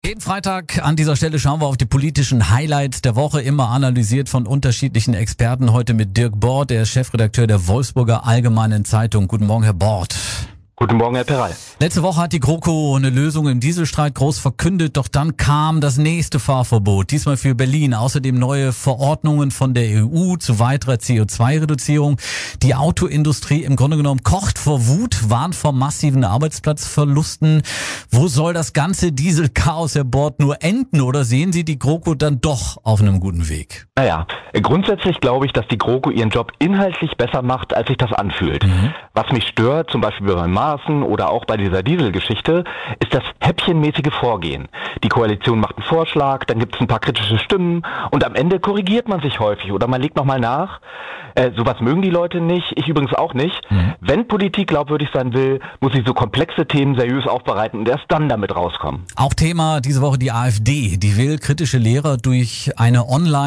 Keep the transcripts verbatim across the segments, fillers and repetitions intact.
Jeden Freitag an dieser Stelle schauen wir auf die politischen Highlights der Woche, immer analysiert von unterschiedlichen Experten. Heute mit Dirk Bort, der ist Chefredakteur der Wolfsburger Allgemeinen Zeitung. Guten Morgen, Herr Bort. Guten Morgen, Herr Peral. Letzte Woche hat die GroKo eine Lösung im Dieselstreit groß verkündet, doch dann kam das nächste Fahrverbot, diesmal für Berlin. Außerdem neue Verordnungen von der E U zu weiterer C O zwei Reduzierung. Die Autoindustrie im Grunde genommen kocht vor Wut, warnt vor massiven Arbeitsplatzverlusten. Wo soll das ganze Dieselchaos, Herr Bort, nur enden? Oder sehen Sie die GroKo dann doch auf einem guten Weg? Naja, grundsätzlich glaube ich, dass die GroKo ihren Job inhaltlich besser macht, als sich das anfühlt. Mhm. Was mich stört, zum Beispiel beim Maßen oder auch bei dieser Dieselgeschichte, ist das häppchenmäßige Vorgehen. Die Koalition macht einen Vorschlag, dann gibt es ein paar kritische Stimmen und am Ende korrigiert man sich häufig oder man legt nochmal nach. Äh, sowas mögen die Leute nicht, ich übrigens auch nicht. Mhm. Wenn Politik glaubwürdig sein will, muss sie so komplexe Themen seriös aufbereiten und erst dann damit rauskommen. Auch Thema diese Woche die AfD. Die will kritische Lehrer durch eine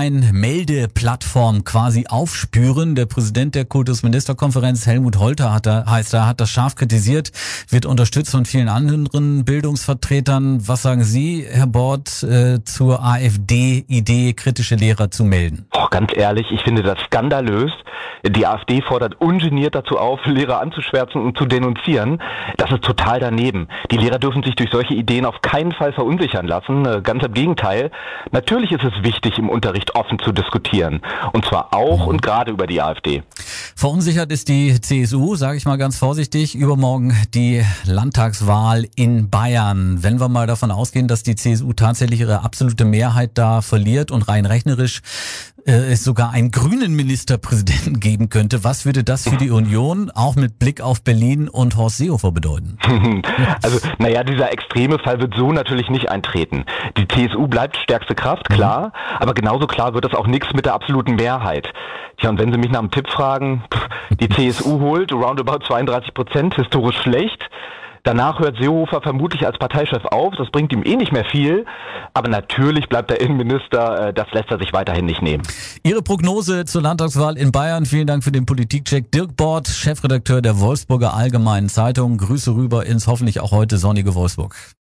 Online-Meldeplattform quasi aufspüren. Der Präsident der Kultusministerkonferenz, Helmut Holter, hat da, heißt er, hat das scharf kritisiert, wird unterstützt von vielen anderen Bildungsvertretern. Was sagen Sie, Herr Bort, äh, zur AfD-Idee, kritische Lehrer zu melden? Oh, ganz ehrlich, ich finde das skandalös. Die AfD fordert ungeniert dazu auf, Lehrer anzuschwärzen und zu denunzieren. Das ist total daneben. Die Lehrer dürfen sich durch solche Ideen auf keinen Fall verunsichern lassen. Ganz im Gegenteil. Natürlich ist es wichtig, im Unterricht offen zu diskutieren. Und zwar auch und gerade über die AfD. Verunsichert ist die C S U, sage ich mal ganz vorsichtig. Übermorgen die Landtagswahl in Bayern. Wenn wir mal davon ausgehen, dass die C S U tatsächlich ihre absolute Mehrheit da verliert und rein rechnerisch äh, es sogar einen grünen Ministerpräsidenten geben könnte, was würde das für die Union auch mit Blick auf Berlin und Horst Seehofer bedeuten? Also, naja, dieser extreme Fall wird so natürlich nicht eintreten. Die C S U bleibt stärkste Kraft, klar, mhm. aber genauso klar wird das auch nichts mit der absoluten Mehrheit. Tja, und wenn Sie mich nach einem Tipp fragen, die C S U holt roundabout zweiunddreißig Prozent, historisch schlecht. Danach hört Seehofer vermutlich als Parteichef auf, das bringt ihm eh nicht mehr viel, aber natürlich bleibt der Innenminister, das lässt er sich weiterhin nicht nehmen. Ihre Prognose zur Landtagswahl in Bayern, vielen Dank für den Politikcheck. Dirk Bort, Chefredakteur der Wolfsburger Allgemeinen Zeitung, Grüße rüber ins hoffentlich auch heute sonnige Wolfsburg.